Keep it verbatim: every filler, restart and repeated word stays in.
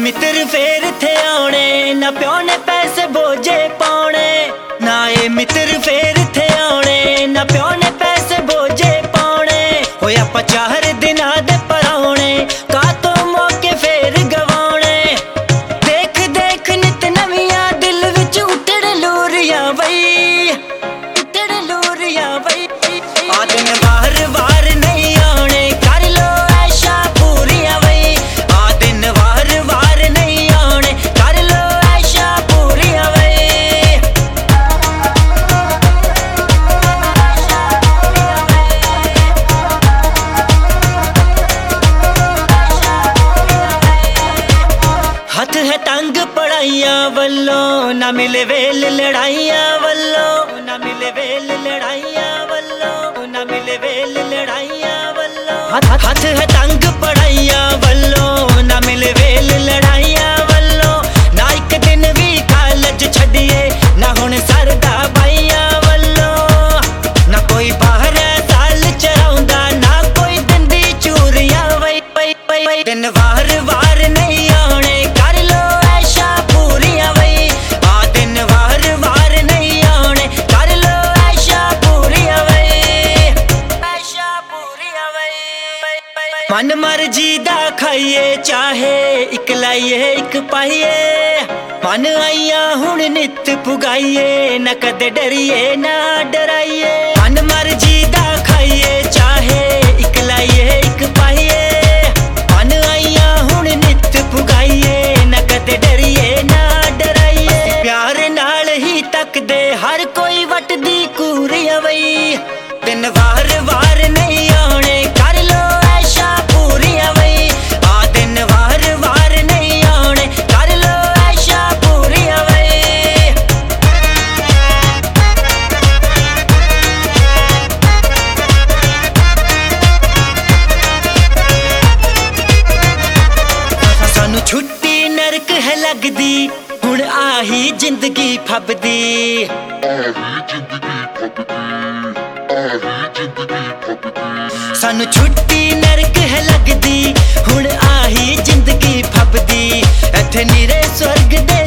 मित्र फेर थे आने, ना प्यो ने पैसे बोझे पाने। ना ये मित्र फेर थे आने, ना प्यो ने पैसे बोझे पाने। होया आपां चार दिनां दे पराउने, का तो मौके फेर गवाने। देख देख नित नवियां दिल विच उठड़ लूरियां वई, उठड़ लूरियां वई। आ दिन वार वार नहीं आने, कर लो ऐशा पूरियां वई। आ दिन वार वार नहीं आने, कर लो ऐशा पूरियां वई। हथ है तंग पढ़ाइयां वल्लों, ना मिले वेल लड़ाइयां वल्लों, ना मिले वेल लड़ाइयां वल्लों, ना मिले वेल लड़ाइयां वल्लों। हथ है तंग पढ़ाइयां वल्लों, ना मिले वेल लड़ाइयां वल्लों। ना एक दिन भी कॉलेज छड्डिए, ना हुण सरदा बाइयां वल्लों। ना कोई बाहर साल चराउंदा, ना कोई दिंदी चूरियां वई वई वई। दिन वार वार नहीं आने, कर लो ऐशा पूरियां वई। आ दिन वार वार नहीं आने, कर लो ऐशा पूरियां वई, ऐशा पूरियां वई। मन मर्जी दा खाइए, चाहे इक लाइए इक पाइए। मन आइयां हुण नित पुगाइए, न कदे डरिए ना डराइए। मन मर्जी दा खाइए, चाहे इक लाइए इक पाइए। मन आइयां हुण नित पुगाइए, न कदे डरिए ना डराइए। प्यार नाल ही तकदे हर कोई वटदी कूरियां वई। दिन वार वार नहीं आने, कर लो ऐशा पूरियां वई। आ दिन वार वार नहीं आने, कर लो ऐशा पूरियां वई। सानू छुट्टी नरक है लगदी, हुण आही जिंदगी फबदी। सानू छुट्टी नरक है लगदी, हुण आही जिंदगी फबदी। इत्थे नीरे स्वर्ग दे